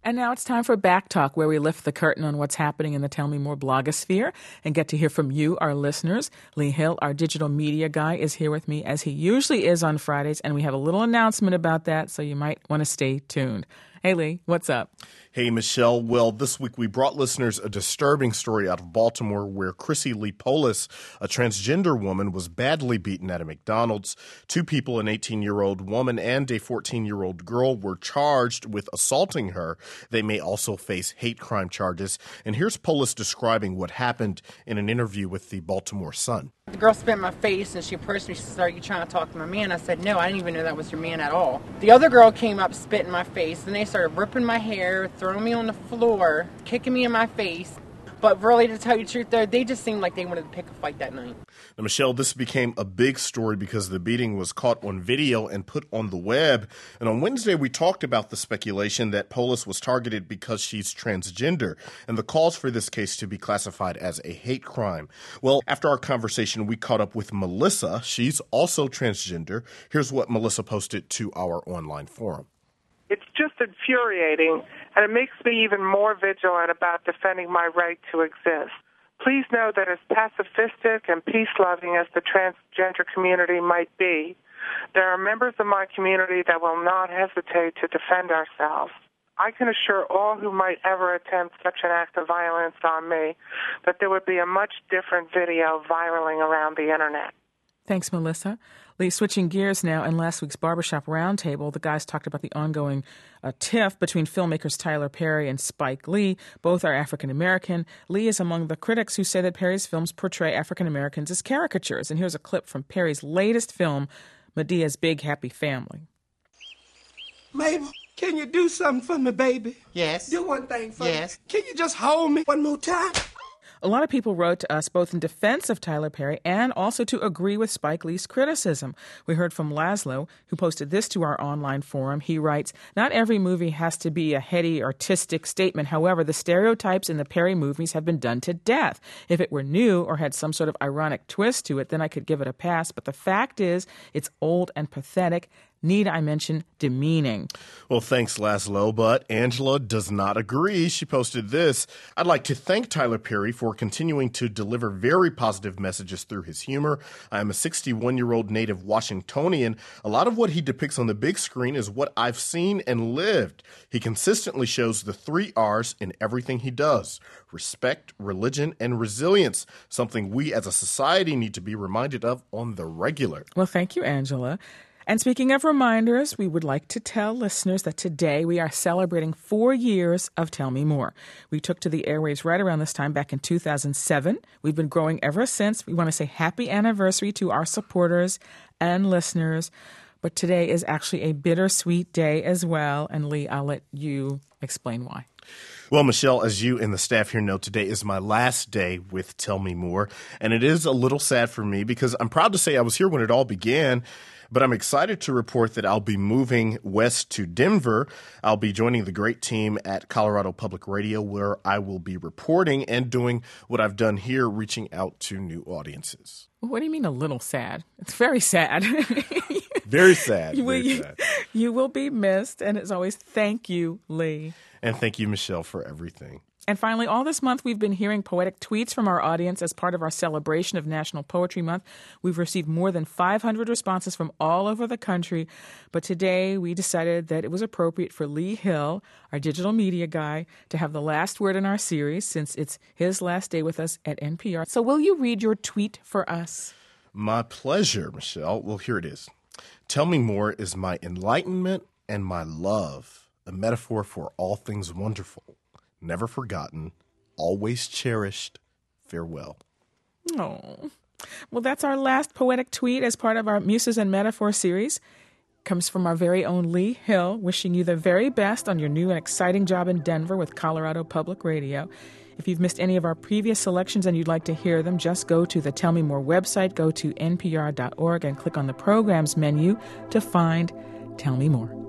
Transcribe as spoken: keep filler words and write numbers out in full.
And now it's time for Back Talk, where we lift the curtain on what's happening in the Tell Me More blogosphere and get to hear from you, our listeners. Lee Hill, our digital media guy, is here with me as he usually is on Fridays, and we have a little announcement about that, so you might want to stay tuned. Hey, Lee, what's up? Hey, Michelle. Well, this week we brought listeners a disturbing story out of Baltimore where Chrissy Lee Polis, a transgender woman, was badly beaten at a McDonald's. Two people, an eighteen-year-old woman and a fourteen-year-old girl, were charged with assaulting her. They may also face hate crime charges. And here's Polis describing what happened in an interview with the Baltimore Sun. The girl spit in my face and she approached me. She said, "Are you trying to talk to my man?" I said, "No, I didn't even know that was your man at all." The other girl came up, spit in my face, and they started ripping my hair, throwing me on the floor, kicking me in my face. But really, to tell you the truth, though, they just seemed like they wanted to pick a fight that night. Now, Michelle, this became a big story because the beating was caught on video and put on the web. And on Wednesday, we talked about the speculation that Polis was targeted because she's transgender and the calls for this case to be classified as a hate crime. Well, after our conversation, we caught up with Melissa. She's also transgender. Here's what Melissa posted to our online forum. It's just infuriating, and it makes me even more vigilant about defending my right to exist. Please know that as pacifistic and peace-loving as the transgender community might be, there are members of my community that will not hesitate to defend ourselves. I can assure all who might ever attempt such an act of violence on me that there would be a much different video viraling around the internet. Thanks, Melissa. Lee, switching gears now, in last week's Barbershop Roundtable, the guys talked about the ongoing uh, tiff between filmmakers Tyler Perry and Spike Lee. Both are African-American. Lee is among the critics who say that Perry's films portray African-Americans as caricatures. And here's a clip from Perry's latest film, Medea's Big Happy Family. Mabel, can you do something for me, baby? Yes. Do one thing for yes. me. Can you just hold me one more time? A lot of people wrote to us both in defense of Tyler Perry and also to agree with Spike Lee's criticism. We heard from Laszlo, who posted this to our online forum. He writes, "Not every movie has to be a heady, artistic statement. However, the stereotypes in the Perry movies have been done to death. If it were new or had some sort of ironic twist to it, then I could give it a pass. But the fact is, it's old and pathetic. Need I mention demeaning?" Well, thanks, Laszlo, but Angela does not agree. She posted this: "I'd like to thank Tyler Perry for continuing to deliver very positive messages through his humor. I am a sixty-one-year-old native Washingtonian. A lot of what he depicts on the big screen is what I've seen and lived. He consistently shows the three R's in everything he does: respect, religion, and resilience, something we as a society need to be reminded of on the regular." Well, thank you, Angela. And speaking of reminders, we would like to tell listeners that today we are celebrating four years of Tell Me More. We took to the airwaves right around this time back in two thousand seven. We've been growing ever since. We want to say happy anniversary to our supporters and listeners. But today is actually a bittersweet day as well. And Lee, I'll let you explain why. Well, Michelle, as you and the staff here know, today is my last day with Tell Me More. And it is a little sad for me because I'm proud to say I was here when it all began. But I'm excited to report that I'll be moving west to Denver. I'll be joining the great team at Colorado Public Radio, where I will be reporting and doing what I've done here, reaching out to new audiences. What do you mean a little sad? It's very sad. Very sad. You, very you, sad. You will be missed. And as always, thank you, Lee. And thank you, Michelle, for everything. And finally, all this month, we've been hearing poetic tweets from our audience as part of our celebration of National Poetry Month. We've received more than five hundred responses from all over the country. But today, we decided that it was appropriate for Lee Hill, our digital media guy, to have the last word in our series since it's his last day with us at N P R. So will you read your tweet for us? My pleasure, Michelle. Well, here it is. Tell Me More is my enlightenment and my love, a metaphor for all things wonderful. Never forgotten, always cherished. Farewell. Oh, well, that's our last poetic tweet as part of our Muses and Metaphor series. Comes from our very own Lee Hill, wishing you the very best on your new and exciting job in Denver with Colorado Public Radio. If you've missed any of our previous selections and you'd like to hear them, just go to the Tell Me More website, go to N P R dot org and click on the programs menu to find Tell Me More.